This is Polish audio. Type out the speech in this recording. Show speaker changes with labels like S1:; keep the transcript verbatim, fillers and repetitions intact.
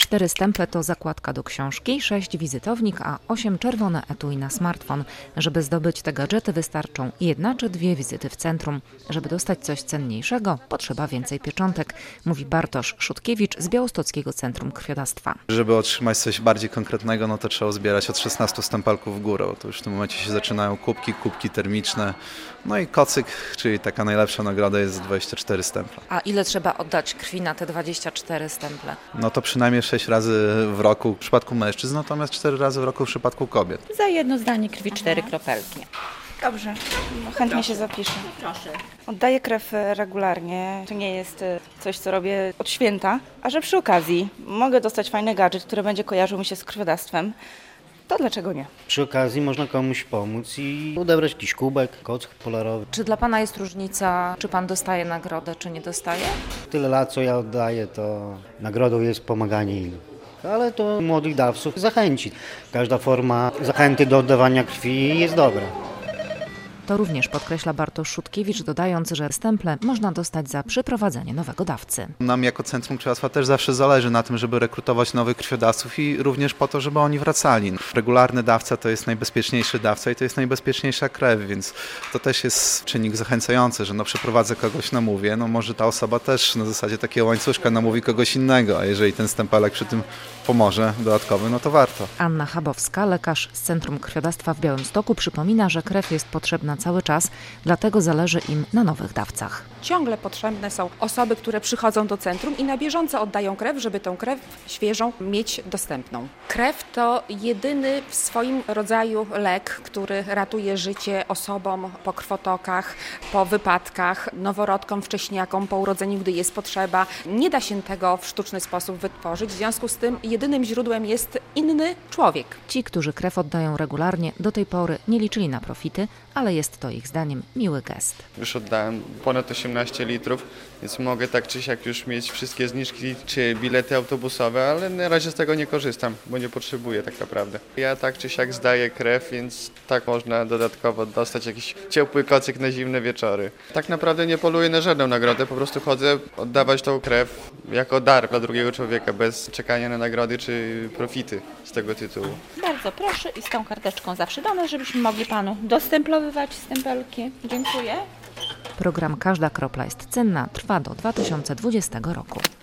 S1: Cztery stemple to zakładka do książki, sześć wizytownik, a osiem czerwone etui na smartfon. Żeby zdobyć te gadżety, wystarczą jedna czy dwie wizyty w centrum. Żeby dostać coś cenniejszego, potrzeba więcej pieczątek, mówi Bartosz Szutkiewicz z Białostockiego Centrum Krwiodawstwa.
S2: Żeby otrzymać coś bardziej konkretnego, no to trzeba zbierać od szesnastu stempelków w górę. To już w tym momencie się zaczynają kubki, kubki termiczne. No i kocyk, czyli taka najlepsza nagroda jest dwadzieścia cztery stemple.
S1: A ile trzeba oddać krwi na te dwadzieścia cztery stemple?
S2: No to przynajmniej sześć razy w roku w przypadku mężczyzn, natomiast cztery razy w roku w przypadku kobiet.
S3: Za jedno zdanie krwi cztery kropelki.
S4: Dobrze, chętnie się zapiszę.
S3: Proszę.
S4: Oddaję krew regularnie, to nie jest coś, co robię od święta, a że przy okazji mogę dostać fajny gadżet, który będzie kojarzył mi się z krwiodawstwem, to dlaczego nie?
S5: Przy okazji można komuś pomóc i odebrać jakiś kubek, koc polarowy.
S1: Czy dla Pana jest różnica, czy Pan dostaje nagrodę, czy nie dostaje?
S5: Tyle lat, co ja oddaję, to nagrodą jest pomaganie innym. Ale to młodych dawców zachęci. Każda forma zachęty do oddawania krwi jest dobra.
S1: To również podkreśla Bartosz Szutkiewicz, dodając, że stemple można dostać za przyprowadzenie nowego dawcy.
S2: Nam jako Centrum Krwiodawstwa też zawsze zależy na tym, żeby rekrutować nowych krwiodawców i również po to, żeby oni wracali. Regularny dawca to jest najbezpieczniejszy dawca i to jest najbezpieczniejsza krew, więc to też jest czynnik zachęcający, że no przeprowadzę kogoś, namówię, no może ta osoba też na zasadzie takiego łańcuszka namówi kogoś innego, a jeżeli ten stempelek przy tym pomoże dodatkowy, no to warto.
S1: Anna Chabowska, lekarz z Centrum Krwiodawstwa w Białymstoku, przypomina, że krew jest potrzebna cały czas, dlatego zależy im na nowych dawcach.
S6: Ciągle potrzebne są osoby, które przychodzą do centrum i na bieżąco oddają krew, żeby tę krew świeżą mieć dostępną. Krew to jedyny w swoim rodzaju lek, który ratuje życie osobom po krwotokach, po wypadkach, noworodkom, wcześniakom, po urodzeniu, gdy jest potrzeba. Nie da się tego w sztuczny sposób wytworzyć, w związku z tym jedynym źródłem jest inny człowiek.
S1: Ci, którzy krew oddają regularnie, do tej pory nie liczyli na profity, ale jest to ich zdaniem miły gest.
S7: Już oddałem ponad osiemnaście litrów, więc mogę tak czy siak już mieć wszystkie zniżki czy bilety autobusowe, ale na razie z tego nie korzystam, bo nie potrzebuję tak naprawdę. Ja tak czy siak zdaję krew, więc tak można dodatkowo dostać jakiś ciepły kocyk na zimne wieczory. Tak naprawdę nie poluję na żadną nagrodę, po prostu chodzę oddawać tą krew jako dar dla drugiego człowieka, bez czekania na nagrody czy profity z tego tytułu.
S3: Bardzo proszę i z tą karteczką zawsze do nas, żebyśmy mogli Panu dostemplowywać stempelki. Dziękuję.
S1: Program Każda kropla jest cenna trwa do dwa tysiące dwudziestego roku.